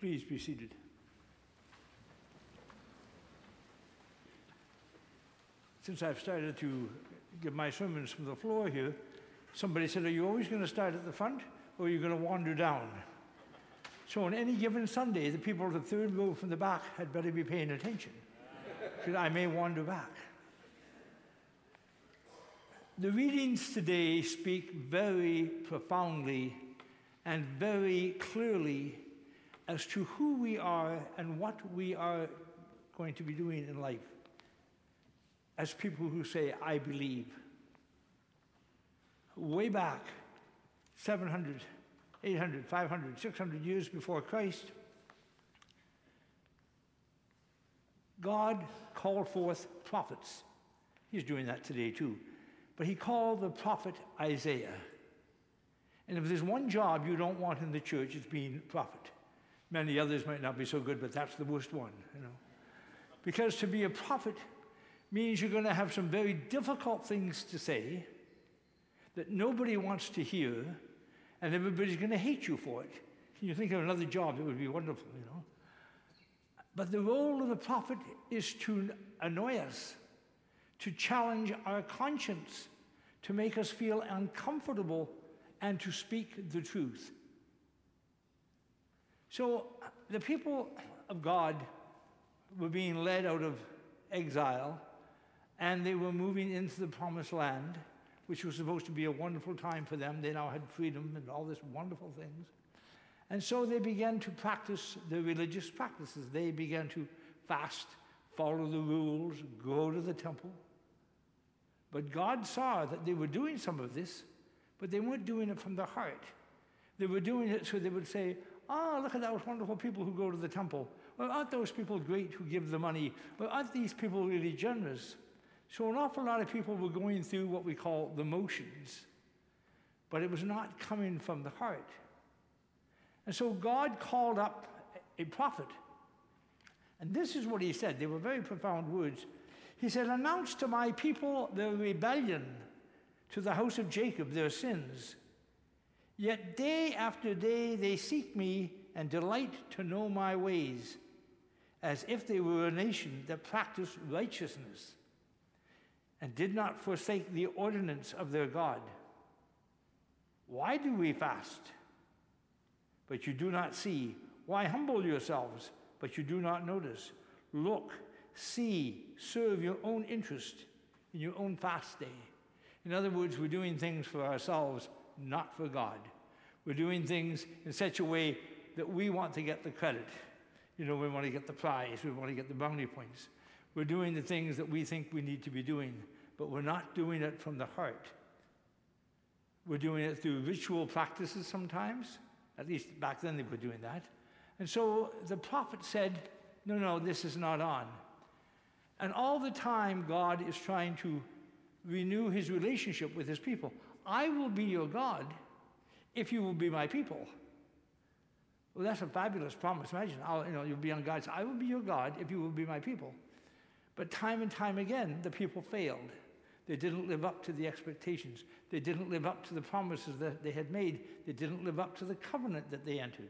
Please be seated. Since I've started to give my sermons from the floor here, somebody said, are you always going to start at the front, or are you going to wander down? So on any given Sunday, the people at the third row from the back had better be paying attention, because I may wander back. The readings today speak very profoundly and very clearly as to who we are and what we are going to be doing in life as people who say, I believe. Way back, 700, 800, 500, 600 years before Christ, God called forth prophets. He's doing that today too. But he called the prophet Isaiah. And if there's one job you don't want in the church, it's being a prophet. Many others might not be so good, but that's the worst one, Because to be a prophet means you're going to have some very difficult things to say that nobody wants to hear, and everybody's going to hate you for it. Can you think of another job that would be wonderful, But the role of the prophet is to annoy us, to challenge our conscience, to make us feel uncomfortable, and to speak the truth. So the people of God were being led out of exile, and they were moving into the promised land, which was supposed to be a wonderful time for them. They now had freedom and all these wonderful things. And so they began to practice their religious practices. They began to fast, follow the rules, go to the temple. But God saw that they were doing some of this, but they weren't doing it from the heart. They were doing it so they would say, look at those wonderful people who go to the temple. Well, aren't those people great who give the money? Well, aren't these people really generous? So an awful lot of people were going through what we call the motions, but it was not coming from the heart. And so God called up a prophet. And this is what he said. They were very profound words. He said, announce to my people their rebellion, to the house of Jacob their sins. Yet day after day they seek me and delight to know my ways, as if they were a nation that practiced righteousness and did not forsake the ordinance of their God. Why do we fast, but you do not see? Why humble yourselves, but you do not notice? Look, see, serve your own interest in your own fast day. In other words, we're doing things for ourselves, not for God. We're doing things in such a way that we want to get the credit. We want to get the prize. We want to get the brownie points. We're doing the things that we think we need to be doing, but we're not doing it from the heart. We're doing it through ritual practices sometimes. At least back then they were doing that. And so the prophet said, no, this is not on. And all the time God is trying to renew his relationship with his people. I will be your God if you will be my people. Well, that's a fabulous promise. Imagine, you'll be on God's side. I will be your God if you will be my people. But time and time again, the people failed. They didn't live up to the expectations. They didn't live up to the promises that they had made. They didn't live up to the covenant that they entered.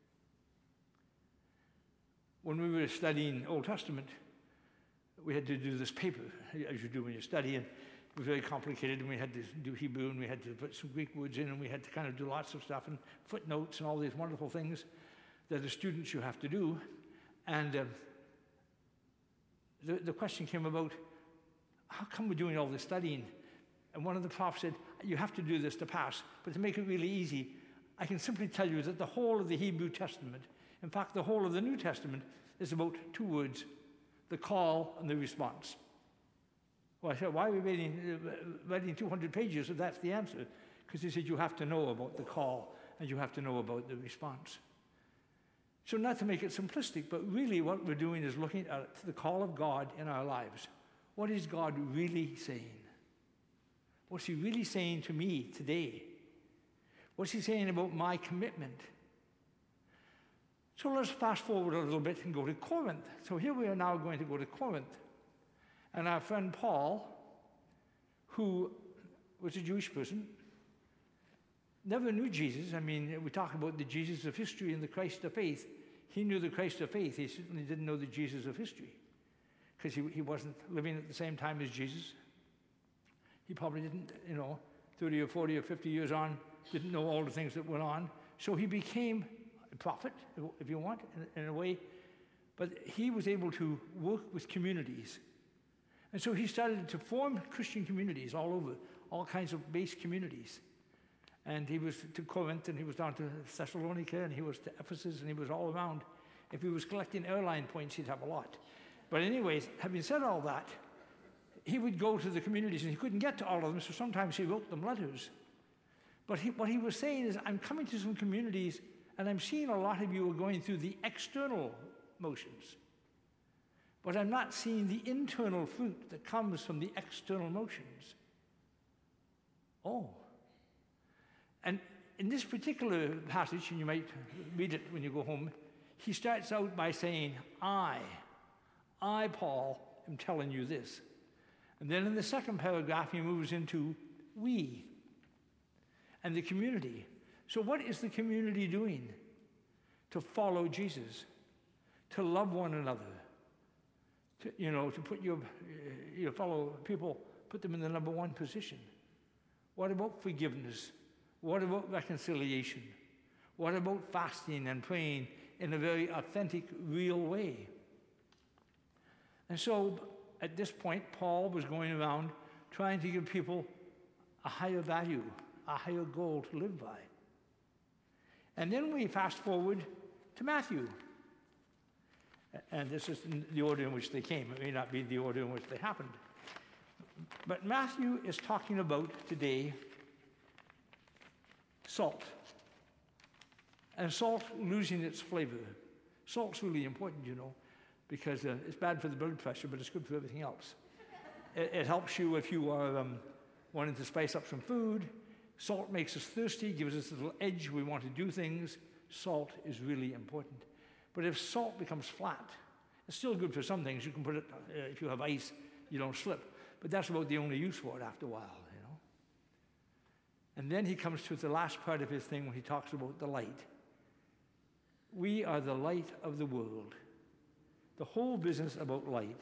When we were studying Old Testament, we had to do this paper, as you do when you study, and it was very complicated, and we had to do Hebrew, and we had to put some Greek words in, and we had to kind of do lots of stuff, and footnotes, and all these wonderful things that as students you have to do. And the question came about, how come we're doing all this studying? And one of the profs said, you have to do this to pass, but to make it really easy, I can simply tell you that the whole of the Hebrew Testament, in fact, the whole of the New Testament, is about two words: the call and the response. Well, I said, why are we writing 200 pages if that's the answer? Because he said, you have to know about the call and you have to know about the response. So not to make it simplistic, but really what we're doing is looking at the call of God in our lives. What is God really saying? What's he really saying to me today? What's he saying about my commitment? So let's fast forward a little bit and go to Corinth. So here we are now going to go to Corinth. And our friend Paul, who was a Jewish person, never knew Jesus. I mean, we talk about the Jesus of history and the Christ of faith. he knew the Christ of faith. He certainly didn't know the Jesus of history, because he wasn't living at the same time as Jesus. He probably didn't, 30 or 40 or 50 years on, didn't know all the things that went on. So he became a prophet, if you want, in a way. But he was able to work with communities. And so he started to form Christian communities all over, all kinds of base communities. And he was to Corinth, and he was down to Thessalonica, and he was to Ephesus, and he was all around. If he was collecting airline points, he'd have a lot. But anyways, having said all that, he would go to the communities, and he couldn't get to all of them, so sometimes he wrote them letters. But what he was saying is, I'm coming to some communities, and I'm seeing a lot of you are going through the external motions. But I'm not seeing the internal fruit that comes from the external motions. Oh. And in this particular passage, and you might read it when you go home, he starts out by saying, I, Paul, am telling you this. And then in the second paragraph, he moves into we and the community. So what is the community doing? To follow Jesus, to love one another, to put your fellow people, put them in the number one position. What about forgiveness? What about reconciliation? What about fasting and praying in a very authentic, real way? And so at this point, Paul was going around trying to give people a higher value, a higher goal to live by. And then we fast forward to Matthew. And this is the order in which they came. It may not be the order in which they happened. But Matthew is talking about today salt. And salt losing its flavor. Salt's really important, because it's bad for the blood pressure, but it's good for everything else. It helps you if you are wanting to spice up some food. Salt makes us thirsty, gives us a little edge. We want to do things. Salt is really important. But if salt becomes flat, it's still good for some things. You can put it, if you have ice, you don't slip. But that's about the only use for it after a while, And then he comes to the last part of his thing when he talks about the light. We are the light of the world. The whole business about light.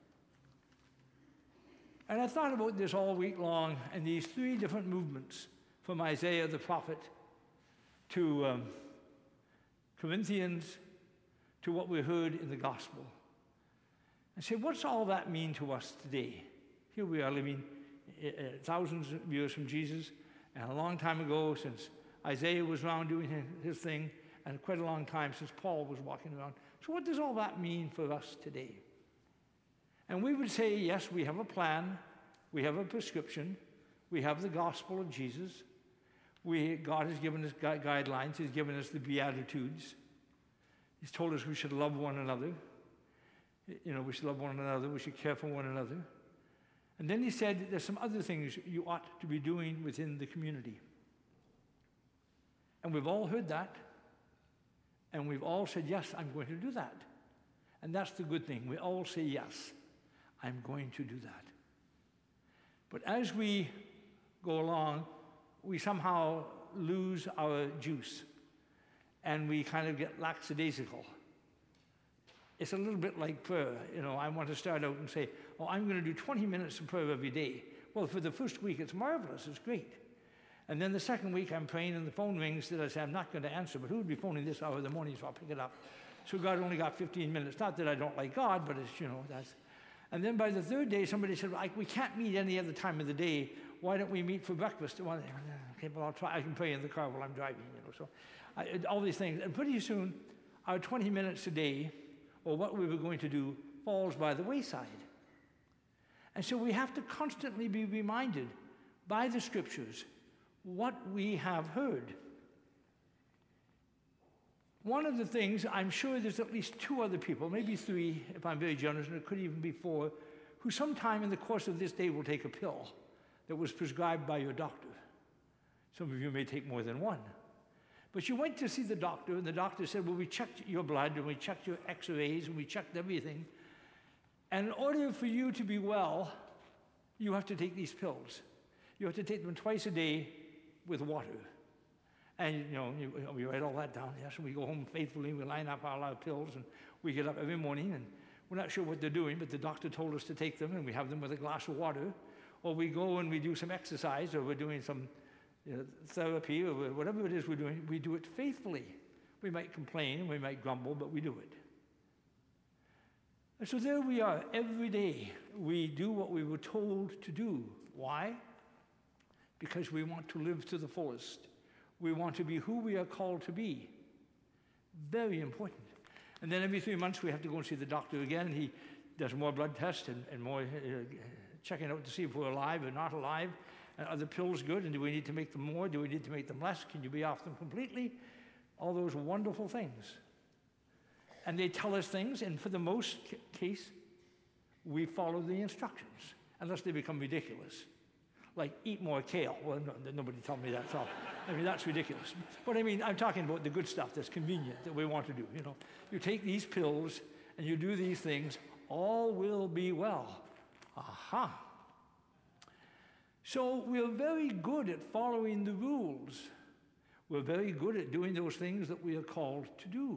And I thought about this all week long, and these three different movements, from Isaiah the prophet to Corinthians to what we heard in the gospel. I said, what's all that mean to us today? Here we are living thousands of years from Jesus, and a long time ago since Isaiah was around doing his thing, and quite a long time since Paul was walking around. So what does all that mean for us today? And we would say, yes, we have a plan, we have a prescription, we have the gospel of Jesus, God has given us guidelines, He's given us the Beatitudes. He's told us we should love one another. We should love one another, we should care for one another. And then he said there's some other things you ought to be doing within the community. And we've all heard that. And we've all said, yes, I'm going to do that. And that's the good thing. We all say, yes, I'm going to do that. But as we go along, we somehow lose our juice. And we kind of get lackadaisical. It's a little bit like prayer. I want to start out and say, I'm going to do 20 minutes of prayer every day. Well, for the first week, it's marvelous. It's great. And then the second week, I'm praying, and the phone rings that I say, I'm not going to answer, but who would be phoning this hour of the morning, so I'll pick it up. So God only got 15 minutes. Not that I don't like God, but it's, that's... And then by the third day, somebody said, we can't meet any other time of the day. Why don't we meet for breakfast? Well, okay, well, I'll try. I can pray in the car while I'm driving, So all these things. And pretty soon, our 20 minutes a day, or what we were going to do, falls by the wayside. And so we have to constantly be reminded by the Scriptures what we have heard. One of the things, I'm sure there's at least two other people, maybe three, if I'm very generous, and it could even be four, who sometime in the course of this day will take a pill that was prescribed by your doctor. Some of you may take more than one. But you went to see the doctor, and the doctor said, well, we checked your blood, and we checked your x-rays, and we checked everything. And in order for you to be well, you have to take these pills. You have to take them twice a day with water. And, we write all that down, yes, and we go home faithfully, we line up all our pills, and we get up every morning, and we're not sure what they're doing, but the doctor told us to take them, and we have them with a glass of water. Or we go and we do some exercise, or we're doing some therapy, or whatever it is we're doing, we do it faithfully. We might complain, we might grumble, but we do it. And so there we are, every day we do what we were told to do. Why? Because we want to live to the fullest. We want to be who we are called to be. Very important. And then every 3 months we have to go and see the doctor again. He does more blood tests and more checking out to see if we're alive or not alive. And are the pills good? And do we need to make them more? Do we need to make them less? Can you be off them completely? All those wonderful things. And they tell us things, and for the most case, we follow the instructions, unless they become ridiculous. Like, eat more kale. Well, nobody told me that, so that's ridiculous. But I'm talking about the good stuff that's convenient, that we want to do. You take these pills, and you do these things, all will be well. Aha. So we're very good at following the rules. We're very good at doing those things that we are called to do.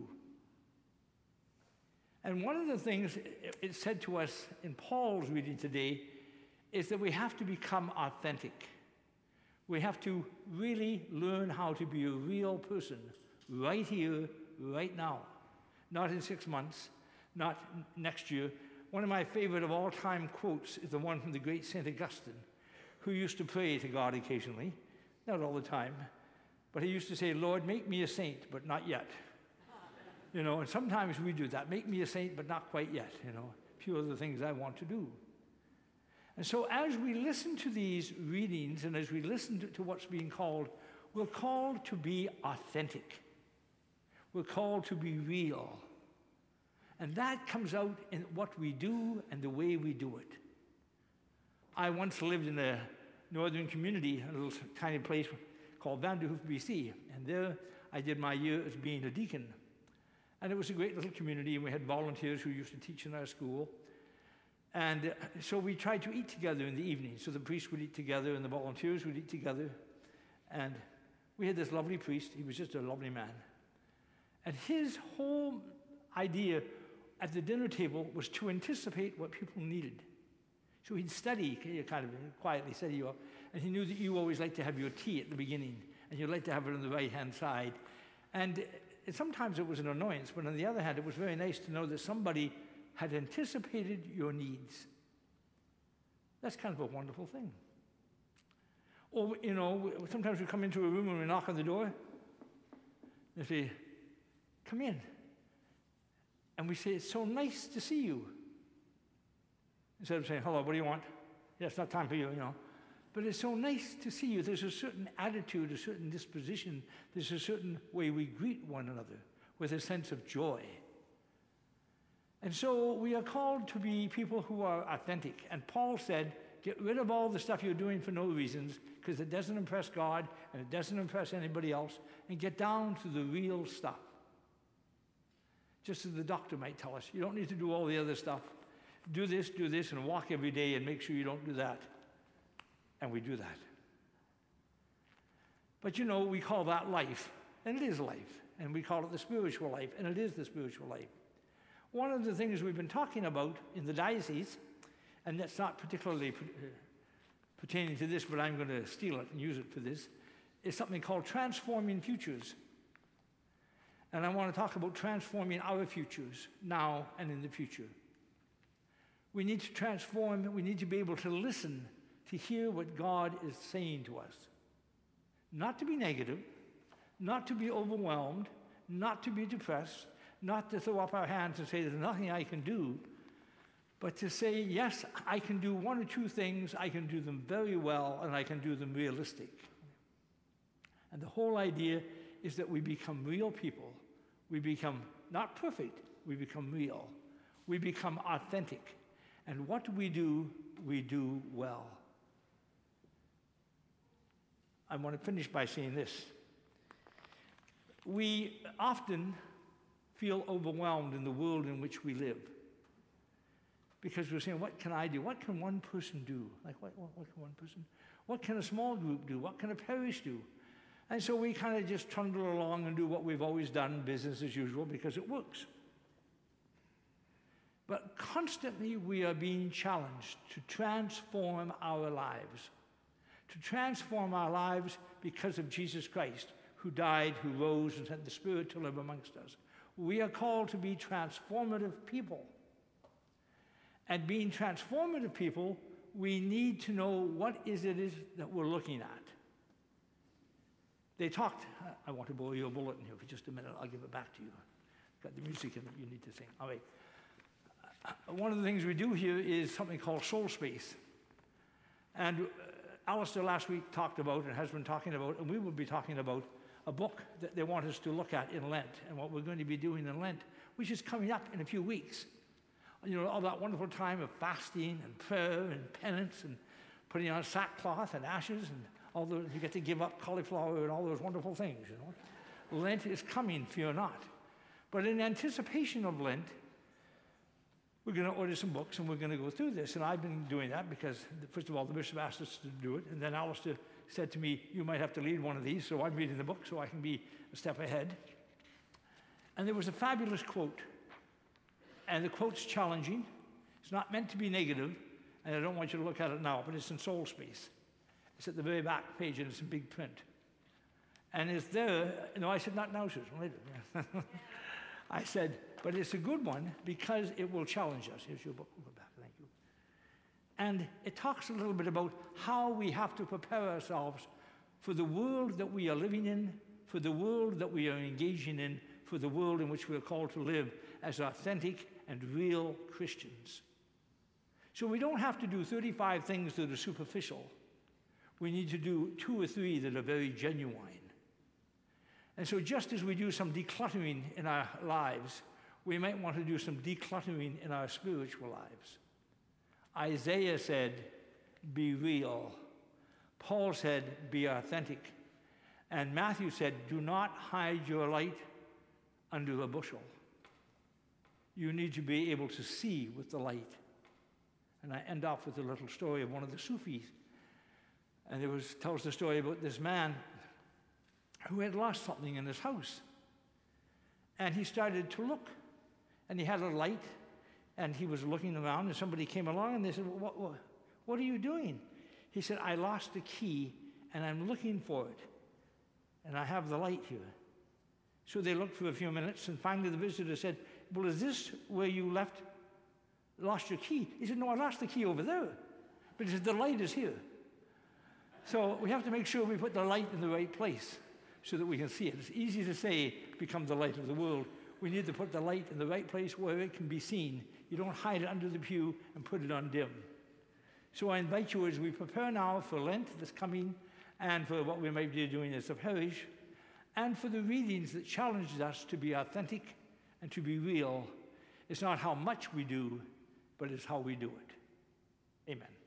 And one of the things it's said to us in Paul's reading today is that we have to become authentic. We have to really learn how to be a real person right here, right now. Not in 6 months, not next year. One of my favorite of all time quotes is the one from the great St. Augustine, who used to pray to God occasionally, not all the time, but he used to say, Lord, make me a saint, but not yet. And sometimes we do that. Make me a saint, but not quite yet. A few other things I want to do. And so as we listen to these readings and as we listen to what's being called, we're called to be authentic. We're called to be real. And that comes out in what we do and the way we do it. I once lived in a northern community, a little tiny place called Vanderhoof, BC. And there I did my year as being a deacon. And it was a great little community, and we had volunteers who used to teach in our school. And so we tried to eat together in the evening. So the priests would eat together, and the volunteers would eat together. And we had this lovely priest. He was just a lovely man. And his whole idea at the dinner table was to anticipate what people needed. So he'd study, kind of quietly study you up. And he knew that you always like to have your tea at the beginning, and you like to have it on the right-hand side. And sometimes it was an annoyance, but on the other hand, it was very nice to know that somebody had anticipated your needs. That's kind of a wonderful thing. Or, sometimes we come into a room and we knock on the door. They say, come in. And we say, it's so nice to see you. Instead of saying, hello, what do you want? Yeah, it's not time for you, But it's so nice to see you. There's a certain attitude, a certain disposition. There's a certain way we greet one another with a sense of joy. And so we are called to be people who are authentic. And Paul said, get rid of all the stuff you're doing for no reasons, because it doesn't impress God and it doesn't impress anybody else, and get down to the real stuff. Just as the doctor might tell us, you don't need to do all the other stuff. Do this, and walk every day and make sure you don't do that. And we do that. But we call that life, and it is life. And we call it the spiritual life, and it is the spiritual life. One of the things we've been talking about in the diocese, and that's not particularly pertaining to this, but I'm going to steal it and use it for this, is something called transforming futures. And I want to talk about transforming our futures now and in the future. We need to transform, we need to be able to listen to hear what God is saying to us. Not to be negative, not to be overwhelmed, not to be depressed, not to throw up our hands and say there's nothing I can do, but to say, yes, I can do one or two things, I can do them very well, and I can do them realistic. And the whole idea is that we become real people. We become not perfect, we become real. We become authentic. And what we do well. I want to finish by saying this. We often feel overwhelmed in the world in which we live. Because we're saying, what can I do? What can one person do? Like, what can one person? What can a small group do? What can a parish do? And so we kind of just trundle along and do what we've always done, business as usual, because it works. But constantly we are being challenged to transform our lives. To transform our lives because of Jesus Christ, who died, who rose, and sent the Spirit to live amongst us. We are called to be transformative people. And being transformative people, we need to know what it is that we're looking at. They talked, I want to borrow your bulletin here for just a minute. I'll give it back to you. Got the music in it you need to sing. All right. One of the things we do here is something called Soul Space. And Alistair last week talked about, and has been talking about, and we will be talking about, a book that they want us to look at in Lent, and what we're going to be doing in Lent, which is coming up in a few weeks. You know, all that wonderful time of fasting and prayer and penance and putting on sackcloth and ashes, and all those, you get to give up cauliflower and all those wonderful things, you know. Lent is coming, fear not. But in anticipation of Lent, we're going to order some books and we're going to go through this. And I've been doing that because, first of all, the bishop asked us to do it. And then Alistair said to me, you might have to lead one of these. So I'm reading the book so I can be a step ahead. And there was a fabulous quote. And the quote's challenging. It's not meant to be negative. And I don't want you to look at it now, but it's in Soul Space. It's at the very back page and it's in big print. And it's there. No, I said, not now, Susan, later. I said, but it's a good one because it will challenge us. Here's your book. We'll go back. Thank you. And it talks a little bit about how we have to prepare ourselves for the world that we are living in, for the world that we are engaging in, for the world in which we are called to live as authentic and real Christians. So we don't have to do 35 things that are superficial. We need to do 2 or 3 that are very genuine. And so just as we do some decluttering in our lives, we might want to do some decluttering in our spiritual lives. Isaiah said, be real. Paul said, be authentic. And Matthew said, do not hide your light under a bushel. You need to be able to see with the light. And I end off with a little story of one of the Sufis. And it tells the story about this man who had lost something in his house. And he started to look. And he had a light, and he was looking around, and somebody came along, and they said, what are you doing? He said, I lost the key, and I'm looking for it. And I have the light here. So they looked for a few minutes, and finally the visitor said, well, is this where you lost your key? He said, no, I lost the key over there. But he said, the light is here. So we have to make sure we put the light in the right place so that we can see it. It's easy to say, become the light of the world. We need to put the light in the right place where it can be seen. You don't hide it under the pew and put it on dim. So I invite you as we prepare now for Lent that's coming and for what we might be doing as a parish and for the readings that challenge us to be authentic and to be real. It's not how much we do, but it's how we do it. Amen.